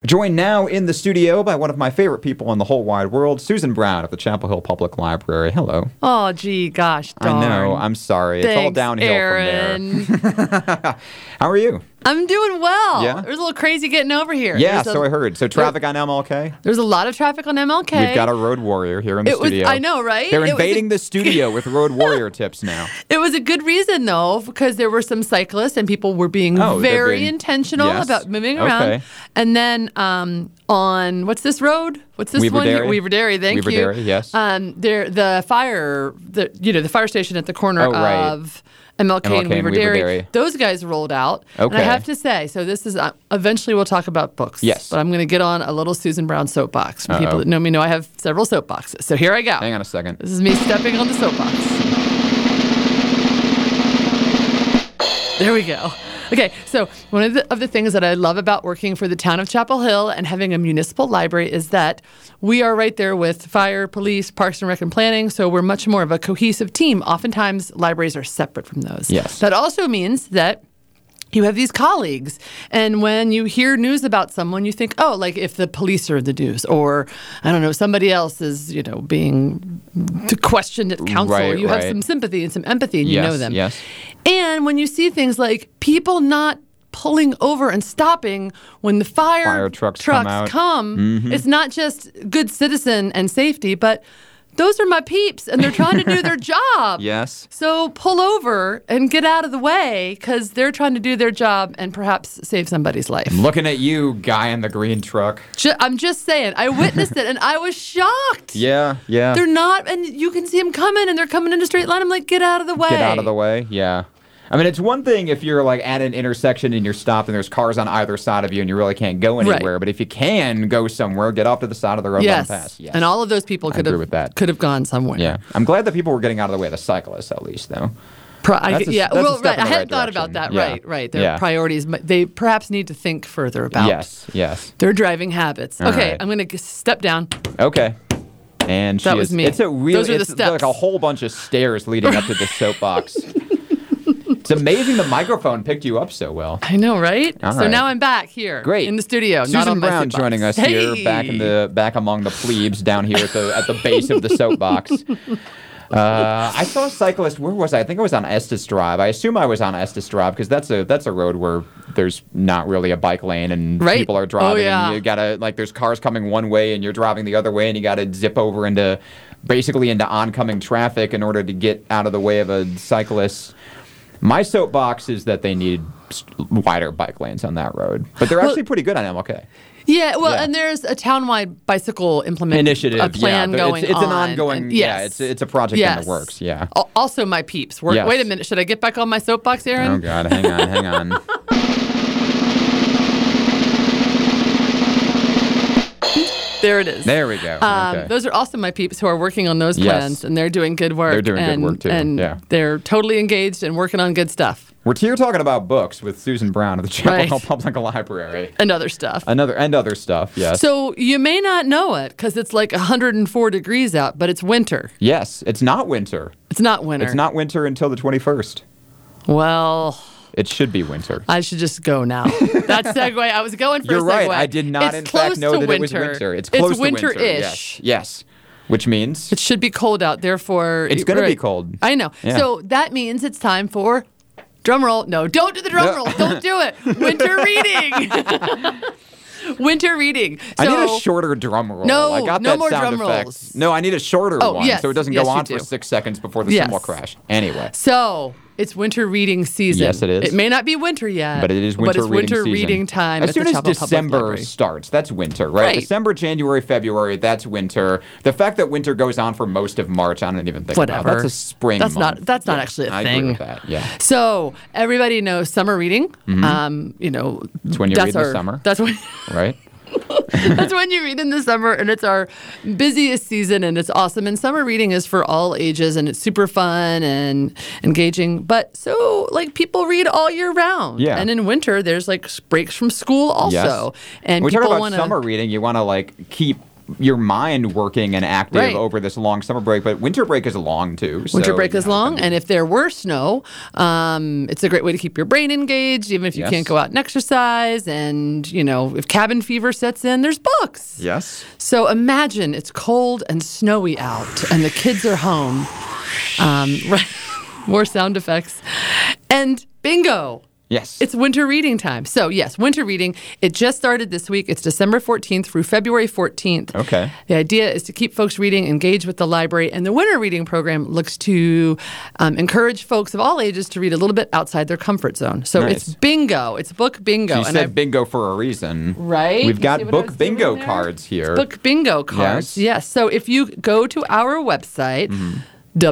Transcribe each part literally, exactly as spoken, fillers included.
Joined now in the studio by one of my favorite people in the whole wide world, Susan Brown of the Chapel Hill Public Library. Hello. Oh, gee, gosh, darn. I know. I'm sorry. Thanks, it's all downhill Aaron. from there. How are you? I'm doing well. Yeah? It was a little crazy getting over here. Yeah, There's so a, I heard. So traffic on M L K? There's a lot of traffic on M L K. We've got a road warrior here in the it studio. Was, I know, right? They're It invading was a, the studio with road warrior tips now. It was a good reason, though, because there were some cyclists and people were being Oh, very being, intentional yes. about moving around. Okay. And then um, on, what's this road? What's this Weaver one? Dairy. Weaver Dairy, thank Weaver you. Dairy, yes. Um, there, the fire, the you know, the fire station at the corner Oh, right. of M L K, M L K and Weaver, and Weaver Dairy, Dairy. those guys rolled out. And I Okay. have to say, so this is, uh, eventually we'll talk about books. Yes. But I'm going to get on a little Susan Brown soapbox. From Uh-oh. people that know me know I have several soapboxes. So here I go. Hang on a second. This is me stepping on the soapbox. There we go. Okay, so one of the, of the things that I love about working for the town of Chapel Hill and having a municipal library is that we are right there with fire, police, parks and rec and planning, so we're much more of a cohesive team. Oftentimes, libraries are separate from those. Yes. That also means that you have these colleagues, and when you hear news about someone, you think, oh, like if the police are the news, or, I don't know, somebody else is, you know, being questioned at council, Right, you have right. some sympathy and some empathy, and you Yes, know them. yes. And when you see things like people not pulling over and stopping when the fire, Fire trucks come out. come, Mhm. it's not just good citizen and safety, but those are my peeps, and they're trying to do their job. Yes. So pull over and get out of the way because they're trying to do their job and perhaps save somebody's life. I'm looking at you, guy in the green truck. Ju- I'm just saying, I witnessed it and I was shocked. Yeah, yeah. They're not, and you can see them coming and they're coming in a straight line. I'm like, get out of the way. Get out of the way, yeah. I mean, it's one thing if you're like at an intersection and you're stopped and there's cars on either side of you and you really can't go anywhere. Right. But if you can go somewhere, get off to the side of the road Yes. and pass. Yes. And all of those people I could agree have with that. could have gone somewhere. Yeah. I'm glad that people were getting out of the way of the cyclists, at least, though. Pro- I, That's a- yeah, that's a well, step right. in I the hadn't right thought about that. direction. Yeah. Right, right. Their Yeah. priorities, but they perhaps need to think further about Yes, yes. their driving habits. All okay, right. I'm going to step down. Okay. And she That was is, me. It's a really, Those are the it's steps. like a whole bunch of stairs leading up to the soapbox. It's amazing the microphone picked you up so well. I know, right? All so right. now I'm back here, Great. in the studio. Susan not on my Brown soapbox. joining us Hey! here, back in the back among the plebes down here at the at the base of the soapbox. Uh, I saw a cyclist. Where was I? I think I was on Estes Drive. I assume I was on Estes Drive because that's a that's a road where there's not really a bike lane and Right. people are Oh, driving. yeah. And you gotta like there's cars coming one way and you're driving the other way and you gotta zip over into basically into oncoming traffic in order to get out of the way of a cyclist. My soapbox is that they need s- wider bike lanes on that road, but they're Well- actually pretty good on M L K. Yeah, well, Yeah. and there's a townwide bicycle implement Initiative, a plan yeah. going it's, it's an on. ongoing, And- yeah, yes. it's it's a project in Yes. the works, yeah. Al- Also, my peeps. Work, Yes. Wait a minute. Should I get back on my soapbox, Aaron? Oh God, hang on, hang on. There it is. There we go. Um, okay. Those are also my peeps who are working on those Yes. plans, and they're doing good work. They're doing good and, work, too, And yeah. they're totally engaged and working on good stuff We're here talking about books with Susan Brown of the Chapel Right. Hill Public Library. and other stuff. Another and other stuff, yes. So you may not know it because it's like one hundred four degrees out, but it's winter. yes, it's not winter. It's not winter. It's not winter until the twenty-first. Well, It should be winter. I should just go now. That segue. I was going for You're a segue. right. I did not, it's in close fact, know to that winter. it was winter. It's close to winter. winter-ish. Yes. Yes. Which means It should be cold out. Therefore, it's going to be right. cold. I know. Yeah. So that means it's time for drum roll. No, don't do the drum No. roll. Don't do it. Winter reading. Winter reading. So, I need a shorter drum roll. No, I got no that more sound drum effect. rolls. No, I need a shorter Oh, one yes. so it doesn't Yes, go you on for do. six seconds before the Yes. cymbal crash. Anyway. So it's winter reading season. Yes, it is. It may not be winter yet, But it is but winter it's reading winter season. reading time. As at soon the as Chapel Public December Library. starts, that's winter, right? Right. December, January, February, that's winter. The fact that winter goes on for most of March, I don't even think Whatever. about. That's a spring That's month. not- that's not Yeah, actually a I thing. agree with that, yeah. So everybody knows summer reading. Um, you know, It's when you that's read in the our- summer. That's when. Right? That's when you read in the summer, and it's our busiest season, and it's awesome. And summer reading is for all ages, and it's super fun and engaging. But so, like, people read all year round. Yeah. And in winter, there's like breaks from school also. Yes. And When we people talk about want summer reading, you want to like keep your mind working and active Right. over this long summer break. But winter break is long too. Winter so, break is you know, long, and if there were snow, um, it's a great way to keep your brain engaged, even if you Yes. can't go out and exercise. And, you know, if cabin fever sets in, there's books. Yes. So imagine it's cold and snowy out, and the kids are home. Um, right, more sound effects. And bingo! Yes. It's winter reading time. So, yes, winter reading. It just started this week. It's December fourteenth through February fourteenth. Okay. The idea is to keep folks reading, engage with the library. And the winter reading program looks to um, encourage folks of all ages to read a little bit outside their comfort zone. So Nice. it's bingo. It's book bingo. So you and said I've- bingo for a reason. Right? We've You got see what I book was doing bingo there? cards here. Book bingo cards. Yes. Yes. So if you go to our website, Mm-hmm.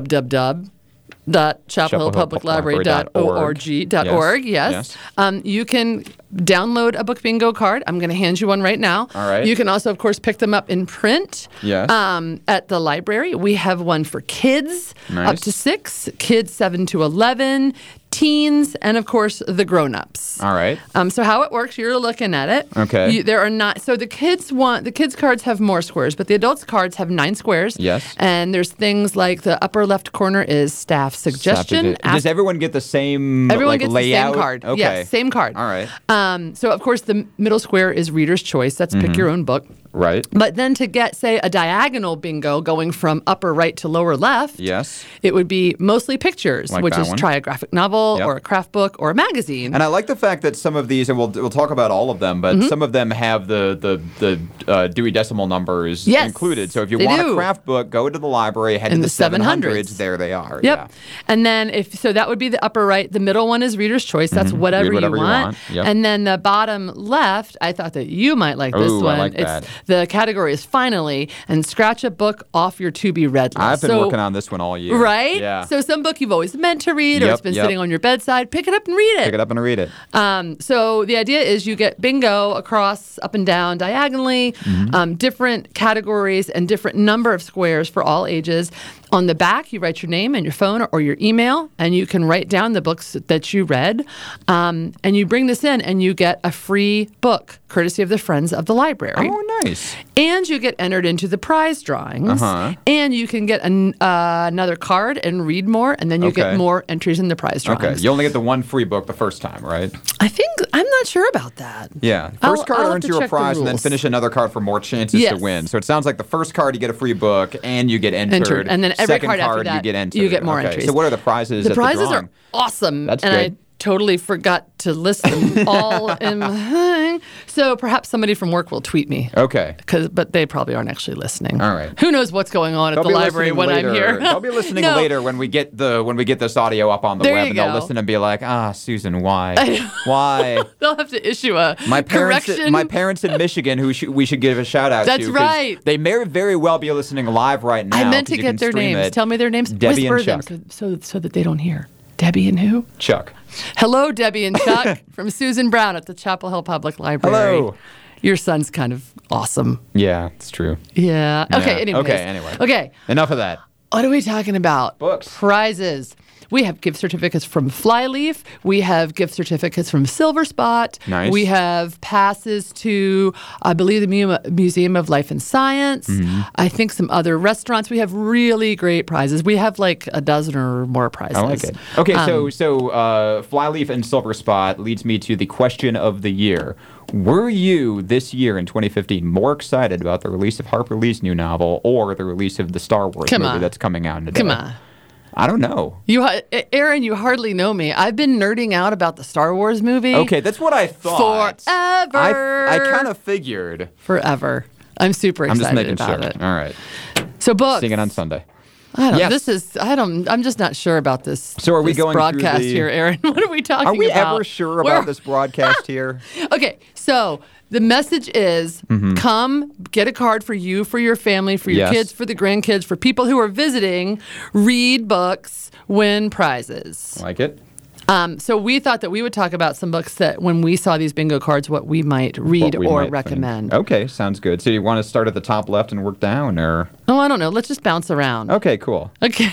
www. dot chapel hill public library dot org dot org, yes, Yes. Um, you can download a book bingo card. I'm going to hand you one right now. All right. You can also, of course, pick them up in print. Yes. Um, at the library, we have one for kids Nice. up to six, kids seven to eleven, teens, and of course the grown-ups. All right. Um, so how it works, you're looking at it. Okay. You, there are not. So the kids want the kids cards have more squares, but the adults cards have nine squares. Yes. And there's things like the upper left corner is staff suggestion. Does Ask- everyone get the same Everyone like, gets layout? the same card. Okay. Yes, same card. All right. Um, so of course the middle square is reader's choice. That's pick your own book. Right. But then to get, say, a diagonal bingo going from upper right to lower left, Yes. it would be mostly pictures, Like which that is one. try a graphic novel Yep. or a craft book or a magazine. And I like the fact that some of these, and we'll we'll talk about all of them, but Mm-hmm. some of them have the the the uh, Dewey Decimal numbers Yes, included. So if you they want do. a craft book, go to the library, head In to the the seven hundreds. seven hundreds. There they are. Yep. Yeah. And then if so that would be the upper right. The middle one is reader's choice. That's whatever, Read whatever you you want. want. Yep. And then the bottom left, I thought that you might like this Ooh, I one. like it's that. the category is finally and scratch a book off your to be read list. I've been So- working on this one all year. Right? Yeah. So some book you've always meant to read or Yep, it's been yep. sitting on your bedside, pick it up and read it. Pick it up and read it. Um, so the idea is you get bingo across, up and down, diagonally, Mm-hmm. um, different categories and different number of squares for all ages. On the back, you write your name and your phone or your email, and you can write down the books that you read. Um, and you bring this in, and you get a free book, courtesy of the Friends of the Library. Oh, nice. And you get entered into the prize drawings. Uh-huh. And you can get an, uh, another card and read more, and then you Okay. get more entries in the prize drawings. Okay. You only get the one free book the first time, right? I think, I'm not sure about that. Yeah. I'll- First card I'll have earns to you a check the prize, and then rules. finish another card for more chances Yes. to win. So it sounds like the first card you get a free book, and you get entered. Entered. And then every Second card after you that, get entered. you get more okay. entries. So what are the prizes? The at prizes the drawing? are awesome. That's and good. I totally forgot to list them all in my thing. So perhaps somebody from work will tweet me. Okay. 'Cause, but they probably aren't actually listening. All right. Who knows what's going on at They'll the be library listening when later. I'm here? They'll be listening No. later when we get the when we get this audio up on the There web, you and they'll go. listen and be like, "Ah, Susan, why, why?" They'll have to issue a My parents, correction. my parents in Michigan, who sh- we should give a shout out That's to. 'cause right. They may very well be listening live right now. I meant 'cause to you get can their stream names. it. Tell me their names. Debbie and Whisper them Chuck. so, so so that they don't hear. Debbie and who? Chuck. Hello, Debbie and Chuck from Susan Brown at the Chapel Hill Public Library. Hello. Your son's kind of awesome. Yeah, it's true. Yeah. Okay. Yeah. Anyways. Okay, anyway. Okay. Enough of that. What are we talking about? Books. Prizes. We have gift certificates from Flyleaf. We have gift certificates from Silver Spot. Nice. We have passes to, I believe, the Mu- Museum of Life and Science. Mm-hmm. I think some other restaurants. We have really great prizes. We have like a dozen or more prizes. I like it. Okay, so Um, so uh, Flyleaf and Silver Spot leads me to the question of the year. Were you this year in twenty fifteen more excited about the release of Harper Lee's new novel or the release of the Star Wars Come movie on. that's coming out today? Come on. I don't know. You, ha- Aaron, you hardly know me. I've been nerding out about the Star Wars movie Okay, that's what I thought. forever. I, I kind of figured. forever. I'm super I'm excited just making about sure. it. All right. So books. Seeing it on Sunday. I don't. Yes. This is. I don't. I'm just not sure about this. So are we this going through broadcast the- here, Aaron? What are we talking Are we about? ever sure Where- about this broadcast here? Okay, so the message is: come get a card for you, for your family, for your Mm-hmm. Yes. kids, for the grandkids, for people who are visiting. Read books, win prizes. Like it? Um, so we thought that we would talk about some books that, when we saw these bingo cards, what we might read What we or might recommend. think. Okay, sounds good. So you want to start at the top left and work down, or? Oh, I don't know. Let's just bounce around. Okay, cool. Okay.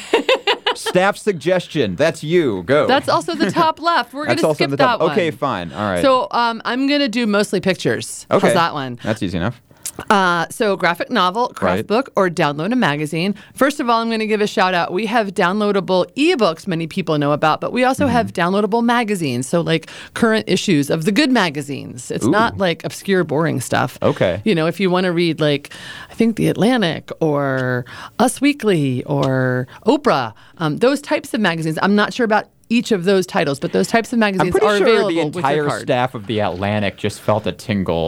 Staff suggestion. That's you. Go. That's also the top left. We're going That's to also skip the top. that one. Okay, fine. All right. So um, I'm going to do mostly pictures. okay. How's that one? That's easy enough. Uh, so graphic novel, craft Right. book, or download a magazine. First of all, I'm going to give a shout out. We have downloadable ebooks many people know about, but we also Mm-hmm. have downloadable magazines. So like current issues of the good magazines. It's Ooh. not like obscure, boring stuff. Okay. You know, if you want to read like, I think The Atlantic or Us Weekly or Oprah, um, those types of magazines. I'm not sure about each of those titles, but those types of I'm magazines pretty are sure available the with your entire card. staff of the Atlantic just felt a tingle.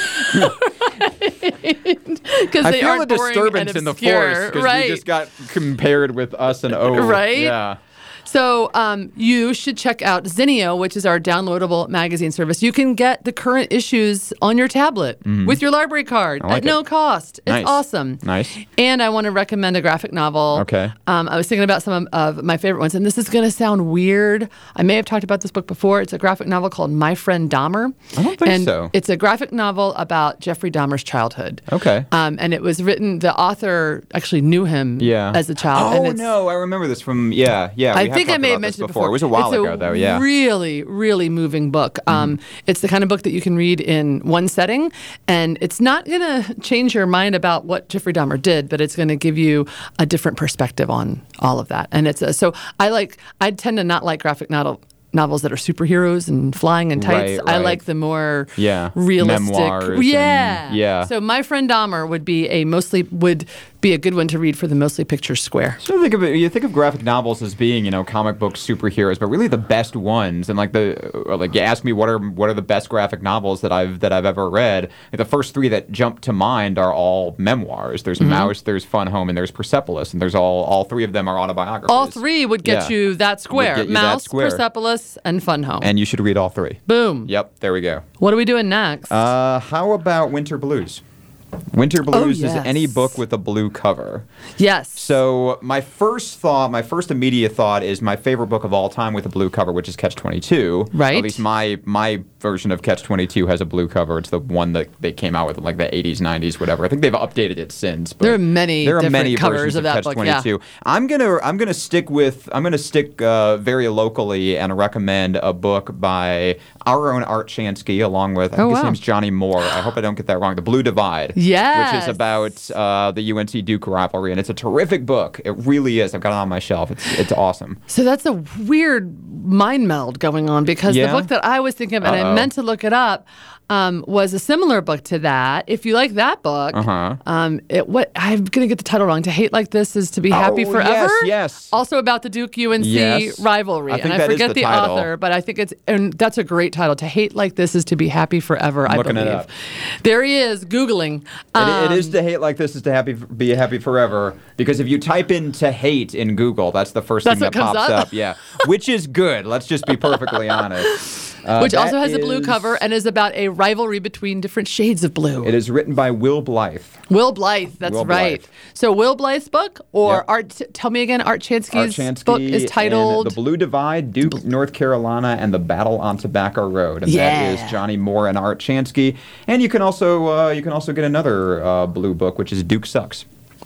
Because I they feel aren't a boring disturbance and in the obscure, force because right? we just got compared with us and O. Right? Yeah. So um, you should check out Zinio, which is our downloadable magazine service. You can get the current issues on your tablet with your library card Mm-hmm. like at no it. cost. It's Nice. awesome. Nice. And I want to recommend a graphic novel. Okay. Um, I was thinking about some of, of my favorite ones, and this is going to sound weird. I may have talked about this book before. It's a graphic novel called My Friend Dahmer. I don't think and so. It's a graphic novel about Jeffrey Dahmer's childhood. Okay. Um, and it was written, the author actually knew him Yeah. as a child. Oh and it's, no, I remember this from yeah, yeah. I we have think I talked may have about this mentioned it before. before. It was a while it's ago, though. Yeah. Really, really moving book. Um, it's the kind of book that you can read in one setting, and it's not going to change your mind about what Jeffrey Dahmer did, but it's going to give you a different perspective on all of that. And it's a, so I like. I tend to not like graphic novel. Novels that are superheroes and flying in tights. Right, I right. like the more Yeah. realistic. Memoirs and- yeah, yeah. So My Friend Dahmer would be a mostly would be a good one to read for the Mostly Pictures Square. So think of it, you think of graphic novels as being, you know, comic book superheroes, but really the best ones. And like the like, you ask me what are what are the best graphic novels that I've that I've ever read. Like, the first three that jump to mind are all memoirs. There's Mm-hmm. Mouse, there's Fun Home, and there's Persepolis, and there's all all three of them are autobiographies. All three would get Yeah. you that square: get you that Mouse, square. Persepolis, and Fun Home. And you should read all three. Boom. Yep, there we go. What are we doing next? Uh, how about Winter Blues? Winter Blues yes. is any book with a blue cover. yes. So my first thought, my first immediate thought is my favorite book of all time with a blue cover, which is Catch twenty-two. Right. At least my my version of Catch twenty-two has a blue cover. It's the one that they came out with in like the eighties, nineties, whatever. I think they've updated it since. But There are many there are different many covers versions of of, that Catch book, yeah. twenty-two. I'm gonna I'm gonna stick with I'm gonna stick uh, very locally and recommend a book by our own Art Chansky, along with I think Oh, his wow. name's Johnny Moore. I hope I don't get that wrong. The Blue Divide. Yes. Which is about uh, the U N C Duke rivalry, and it's a terrific book. It really is. I've got it on my shelf. It's it's awesome. So that's a weird mind meld going on because Yeah? the book that I was thinking of, and I Uh-oh. meant to look it up, um, was a similar book to that. If you like that book, Uh-huh. um, it, what I'm going to get the title wrong. To Hate Like This is to Be Happy Oh, Forever. yes, yes. Also about the Duke U N C Yes. rivalry. I think and I that is forget the the, title. author, but I think it's, and that's a great title. To Hate Like This is to Be Happy Forever, I looking it believe. up. There he is, Googling. It, it is Um, to hate like this is to happy be happy forever, because if you type in to hate in Google, that's the first That's thing what that comes pops up? up. Yeah, which is good. Let's just be perfectly honest. Uh, which also that has a blue is- cover and is about a rivalry between different shades of blue. It is written by Will Blythe. Will Blythe, that's Will right. Blythe. So Will Blythe's book, or Yep. Art? Tell me again, Art Chansky's Art Chansky book is and titled. The Blue Divide, Duke, North Carolina, and the Battle on Tobacco Road. And Yeah. that is Johnny Moore and Art Chansky. And you can also uh, you can also get another uh, blue book, which is Duke Sucks.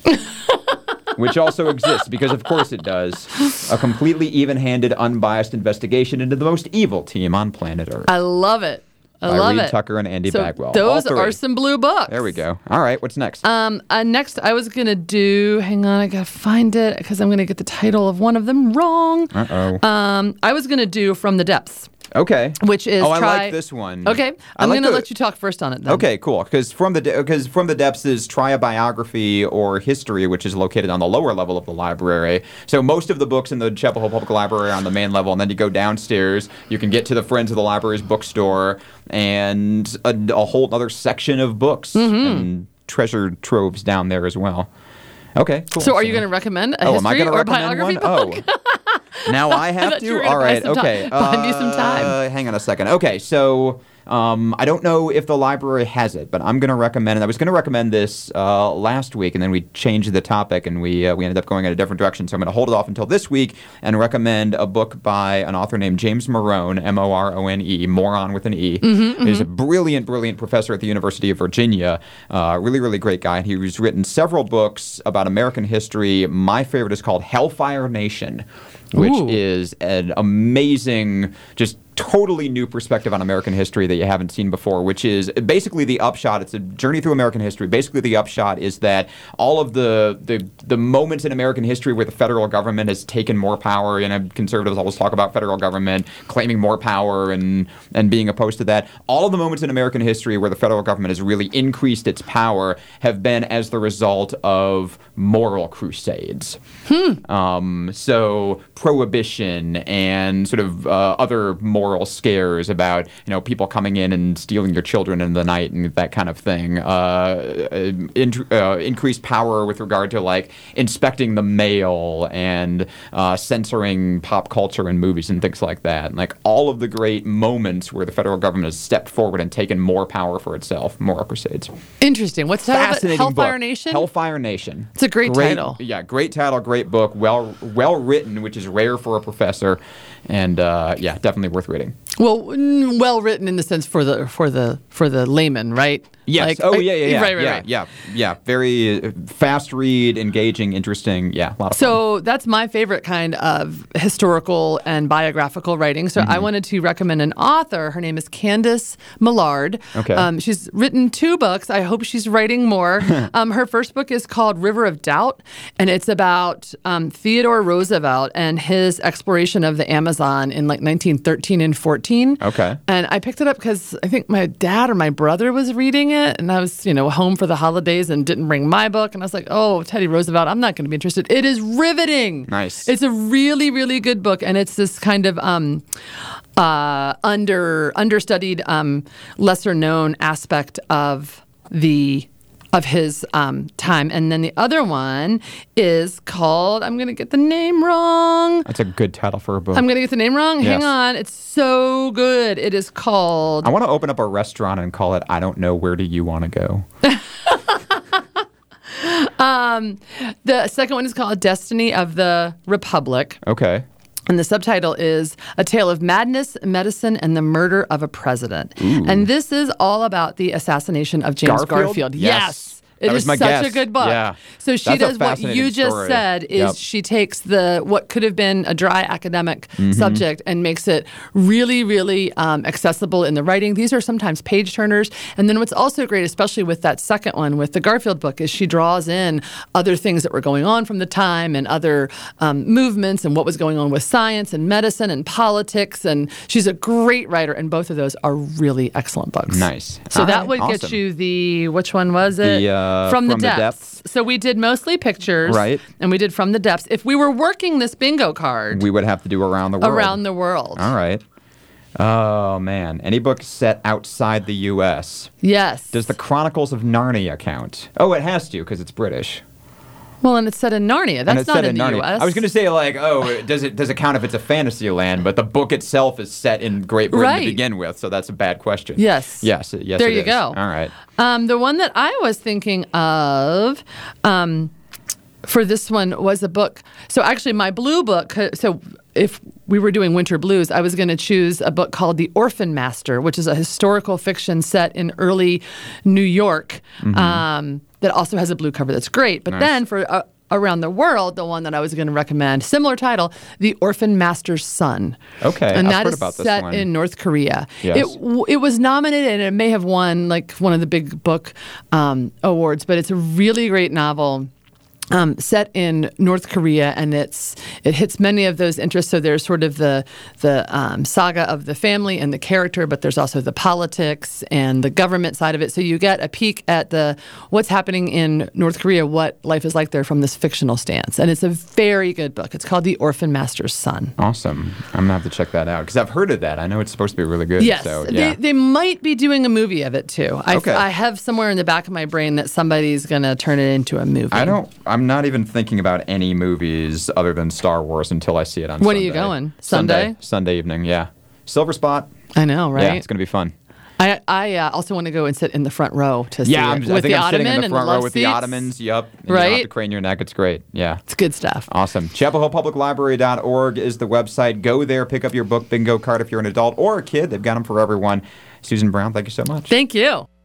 Which also exists, because of course it does. A completely even-handed, unbiased investigation into the most evil team on planet Earth. I love it. I by love Reed it. Tucker and Andy so Bagwell. Those All three. are some blue books. There we go. All right, what's next? Um, uh, next, I was gonna do. Hang on, I gotta find it because I'm gonna get the title of one of them wrong. Uh-oh. Um, I was gonna do From the Depths, Okay. which is oh, I try. like this one. Okay, I I'm like gonna the- let you talk first on it. Then. Okay, cool. Because from the because from the depths is try a biography or history, which is located on the lower level of the library. So most of the books in the Chapel Hill Public Library are on the main level, and then you go downstairs. You can get to the Friends of the Library's bookstore and a, a whole other section of books Mm-hmm. and treasure troves down there as well. Okay, cool. So, are you gonna recommend a Oh, history am I going to or recommend biography one? book? Oh. Now I have thought you to? were gonna All buy right, some time- okay. find you some time. Uh, hang on a second. Okay, so um, I don't know if the library has it, but I'm going to recommend, and I was going to recommend this uh, last week, and then we changed the topic, and we uh, we ended up going in a different direction, so I'm going to hold it off until this week and recommend a book by an author named James Morone, M O R O N E, moron with an E. Mm-hmm, He's a brilliant, brilliant professor at the University of Virginia. Uh, really, really great guy. And he's written several books about American history. My favorite is called Hellfire Nation, which Ooh. is an amazing, just totally new perspective on American history that you haven't seen before, which is basically the upshot. It's a journey through American history. Basically, the upshot is that all of the the, the moments in American history where the federal government has taken more power, and conservatives always talk about federal government claiming more power and and being opposed to that. All of the moments in American history where the federal government has really increased its power have been as the result of moral crusades. Hmm. Um, so prohibition and sort of uh, other moral scares about, you know, people coming in and stealing your children in the night and that kind of thing. Uh, in, uh, increased power with regard to like inspecting the mail and uh, censoring pop culture and movies and things like that. And, like all of the great moments where the federal government has stepped forward and taken more power for itself. Moral crusades. Interesting. What's the title of it? Fascinating Hellfire book. Nation? Hellfire Nation. It's a great, title. Yeah, great title, great book, well well written, which is rare for a professor, and uh, yeah, definitely worth reading. Well, mm, well written in the sense for the for the for the layman, right? Yes. Like, oh, I- yeah, yeah, yeah. Right, right, yeah, right. yeah, yeah. Very uh, fast read, engaging, interesting. Yeah, a lot of fun. So that's my favorite kind of historical and biographical writing. So Mm-hmm. I wanted to recommend an author. Her name is Candace Millard. Okay. Um, she's written two books. I hope she's writing more. um, her first book is called River of Doubt, and it's about um, Theodore Roosevelt and his exploration of the Amazon in like nineteen thirteen and fourteen. Okay. And I picked it up because I think my dad or my brother was reading it, and I was, you know, home for the holidays and didn't bring my book, and I was like, oh, Teddy Roosevelt, I'm not going to be interested. It is riveting. Nice. It's a really, really good book, and it's this kind of um, uh, under understudied, um, lesser known aspect of the of his um, time. And then the other one is called, I'm going to get the name wrong. That's a good title for a book. I'm going to get the name wrong. Yes. Hang on. It's so good. It is called I want to open up a restaurant and call it I Don't Know Where Do You Want to Go. Um, the second one is called Destiny of the Republic. Okay. And the subtitle is A Tale of Madness, Medicine, and the Murder of a President. And this is all about the assassination of James Garfield? Garfield. Yes. It That was is my such guess. a good book. Yeah. So she That's a does what fascinating you just story. said is Yep. she takes the what could have been a dry academic Mm-hmm. subject and makes it really, really um, accessible in the writing. These are sometimes page turners. And then what's also great, especially with that second one, with the Garfield book, is she draws in other things that were going on from the time and other um, movements and what was going on with science and medicine and politics. And she's a great writer, and both of those are really excellent books. Nice. So All that right, would get awesome. you the, which one was it? The, uh, From the From the Depths. Depths. So we did mostly pictures. Right. And we did From the Depths. If we were working this bingo card We would have to do Around the World. around the world. All right. Oh, man. Any book set outside the U S? Yes. Does the Chronicles of Narnia count? Oh, it has to because it's British. Well, and it's set in Narnia. And That's it's not set in, in the Narnia. U S. I was going to say, like, oh, does it does it count if it's a fantasy land? But the book itself is set in Great Britain Right. to begin with, so that's a bad question. Yes. Yes. it- Yes. There it you is. go. All right. Um, the one that I was thinking of um, for this one was a book. So actually, my blue book. So if we were doing winter blues, I was going to choose a book called The Orphan Master, which is a historical fiction set in early New York um, that also has a blue cover that's great. But Nice. then for uh, Around the World, the one that I was going to recommend, similar title, The Orphan Master's Son. Okay, and I've that heard is about this set one. in North Korea. Yes. It w- it was nominated and it may have won like one of the big book um, awards, but it's a really great novel. Um, set in North Korea, and it's it hits many of those interests. So there's sort of the the um, saga of the family and the character, but there's also the politics and the government side of it. So you get a peek at the what's happening in North Korea, what life is like there from this fictional stance, and it's a very good book. It's called The Orphan Master's Son. Awesome. I'm going to have to check that out because I've heard of that. I know it's supposed to be really good. Yes, So, yeah. they, they might be doing a movie of it too. I, Okay. I have somewhere in the back of my brain that somebody's going to turn it into a movie. I don't. I'm not even thinking about any movies other than Star Wars until I see it on. When are Sunday. you going? Sunday. Sunday? Sunday evening. Yeah. Silver Spot. I know, right? Yeah, it's gonna be fun. I I uh, also want to go and sit in the front row to see Yeah, I'm, it I with think the I'm sitting ottoman in the and front the row love with the seats. ottomans. Yep. And You don't Right? have to crane your neck. It's great. Yeah. It's good stuff. Awesome. Chapel Hill Public Library dot org is the website. Go there, pick up your book bingo card if you're an adult or a kid. They've got them for everyone. Susan Brown, thank you so much. Thank you.